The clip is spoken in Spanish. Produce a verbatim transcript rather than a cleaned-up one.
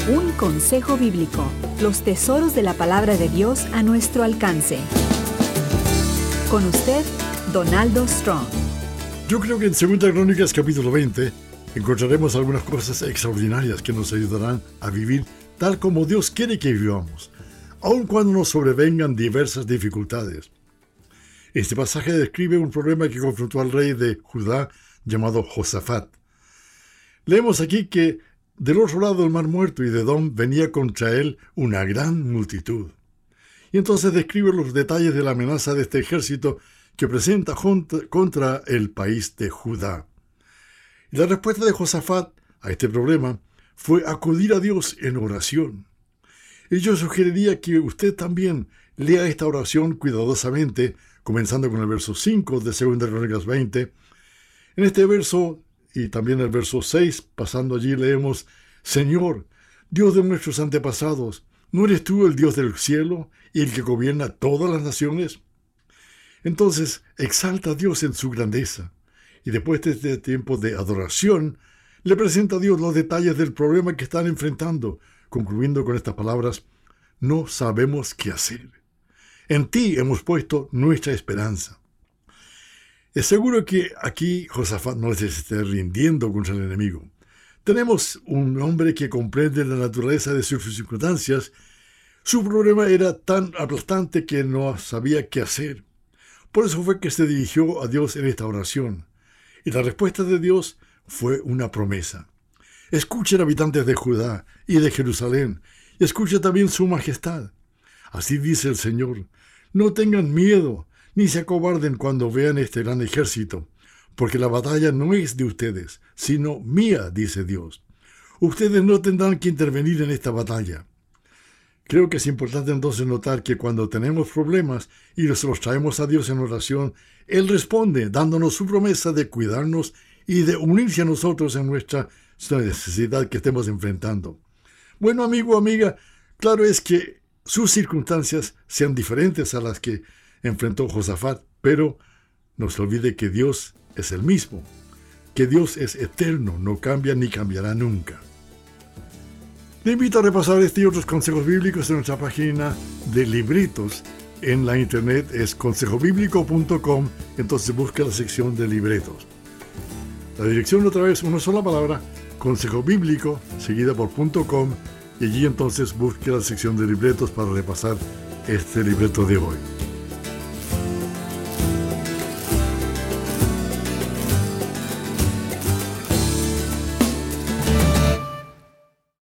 Un consejo bíblico. Los tesoros de la palabra de Dios a nuestro alcance. Con usted, Donaldo Strong. Yo creo que en Segunda Crónicas capítulo veinte encontraremos algunas cosas extraordinarias que nos ayudarán a vivir tal como Dios quiere que vivamos, aun cuando nos sobrevengan diversas dificultades. Este pasaje describe un problema que confrontó al rey de Judá llamado Josafat. Leemos aquí que del otro lado del Mar Muerto y de Edom venía contra él una gran multitud. Y entonces describe los detalles de la amenaza de este ejército que presenta contra el país de Judá. Y la respuesta de Josafat a este problema fue acudir a Dios en oración. Y yo sugeriría que usted también lea esta oración cuidadosamente, comenzando con el verso cinco de Segunda Crónicas veinte. En este verso, y también el verso seis, pasando allí, leemos: Señor, Dios de nuestros antepasados, ¿no eres tú el Dios del cielo y el que gobierna todas las naciones? Entonces exalta a Dios en su grandeza, y después de este tiempo de adoración, le presenta a Dios los detalles del problema que están enfrentando, concluyendo con estas palabras: no sabemos qué hacer. En ti hemos puesto nuestra esperanza. Es seguro que aquí Josafat no se esté rindiendo contra el enemigo. Tenemos un hombre que comprende la naturaleza de sus circunstancias. Su problema era tan aplastante que no sabía qué hacer. Por eso fue que se dirigió a Dios en esta oración. Y la respuesta de Dios fue una promesa. Escuchen, habitantes de Judá y de Jerusalén, y escuchen también su majestad. Así dice el Señor: no tengan miedo, ni se acobarden cuando vean este gran ejército, porque la batalla no es de ustedes, sino mía, dice Dios. Ustedes no tendrán que intervenir en esta batalla. Creo que es importante entonces notar que cuando tenemos problemas y los traemos a Dios en oración, Él responde dándonos su promesa de cuidarnos y de unirse a nosotros en nuestra necesidad que estemos enfrentando. Bueno, amigo o amiga, claro es que sus circunstancias sean diferentes a las que enfrentó Josafat, pero no se olvide que Dios es el mismo, que Dios es eterno, no cambia ni cambiará nunca. Le invito a repasar este y otros consejos bíblicos en nuestra página de libretos. En la internet es consejo bíblico punto com, entonces busca la sección de libretos. La dirección otra vez, una sola palabra, consejo bíblico, seguida por .com, y allí entonces busque la sección de libretos para repasar este libreto de hoy.